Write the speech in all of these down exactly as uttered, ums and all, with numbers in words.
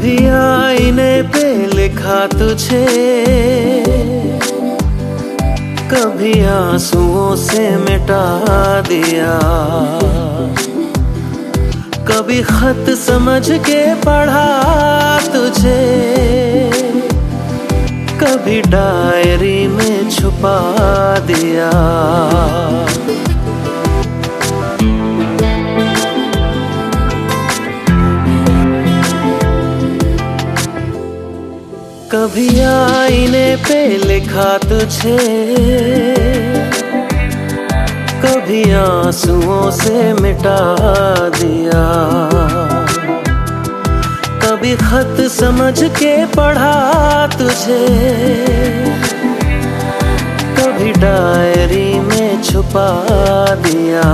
कभी आईने पे लिखा तुझे, कभी आंसुओं से मिटा दिया, कभी खत समझ के पढ़ा तुझे, कभी डायरी में छुपा दिया। कभी आईने पे लिखा तुझे, कभी आंसुओं से मिटा दिया, कभी खत समझ के पढ़ा तुझे, कभी डायरी में छुपा दिया।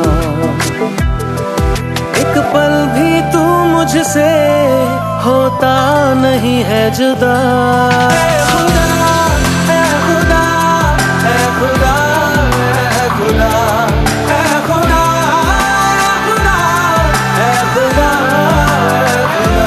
एक पल भी तू मुझसे होता नहीं है जुदा। ऐ खुदा, ऐ खुदा, ऐ खुदा, ऐ खुदा, ऐ खुदा, ऐ खुदा, ऐ खुदा।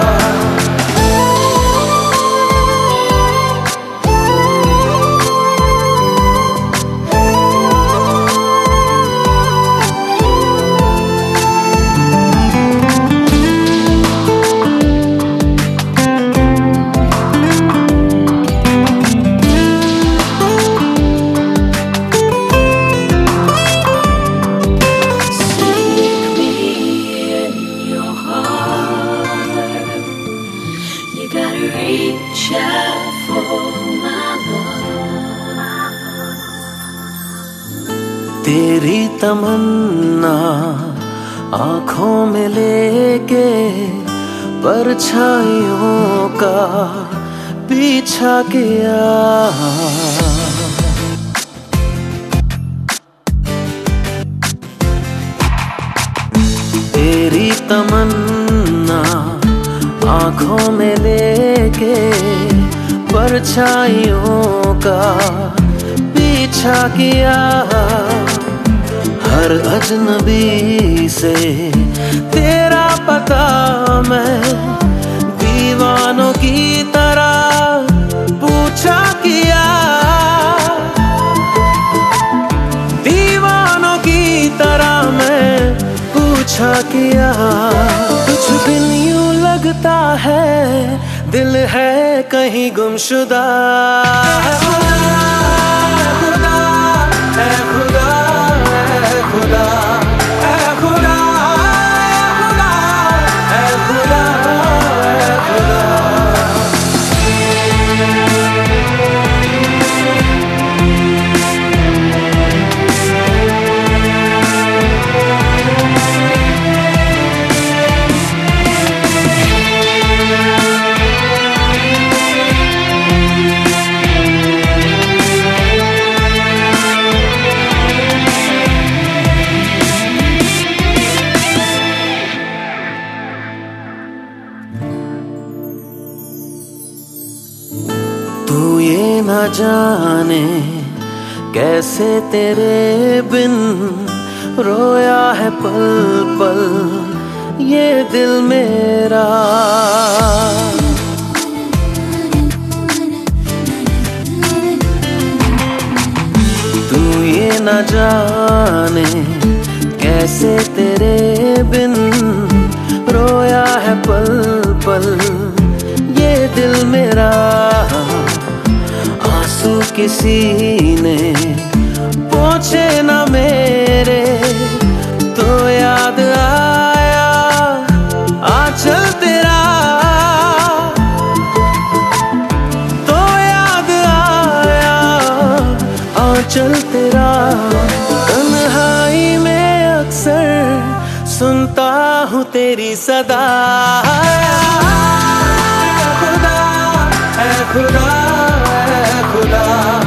Reach out for my love. तेरी तमन्ना आँखों में लेके परछाइयों का पीछा किया। तेरी तमन्ना आँखों में लेके परछाइयों का पीछा किया। हर अजनबी से तेरा पता मैं दीवानों की तरह पूछा किया। दीवानों की तरह मैं पूछा किया। कुछ दिन यूं लगता है दिल है कहीं गुमशुदा। ऐ खुदा, ऐ खुदा, ऐ खुदा, ऐ खुदा, ऐ खुदा, ऐ खुदा। तू ये न जाने कैसे तेरे बिन रोया है पल पल ये दिल मेरा। तू ये न जाने कैसे तेरे बिन रोया है पल पल ये दिल मेरा। आंसू किसी ने पोंछे न मेरे तो याद आया आंचल तेरा। तो याद आया आंचल तेरा। तन्हाई में अक्सर सुनता हूँ तेरी सदा। ऐ खुदा, ऐ खुदा, ऐ खुदा।